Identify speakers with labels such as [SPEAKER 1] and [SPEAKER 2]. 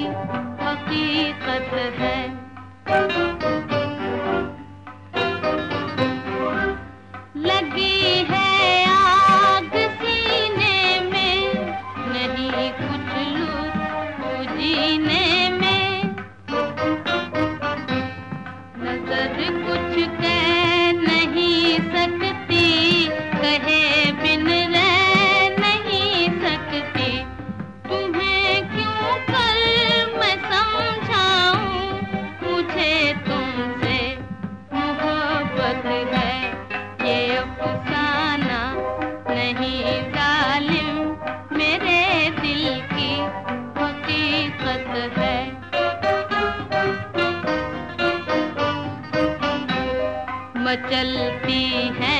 [SPEAKER 1] हकीकत है। लगी है आग सीने में, नहीं कुछ लुत्फ जीने में। नजर कुछ कह नहीं सकती, कहे बिन रह नहीं सकती। तुम्हें क्यों कर मैं समझाऊं, मुझे तुमसे मोहब्बत है। ये अफसाना नहीं जालिम, मेरे दिल की हकीकत है। मचलती है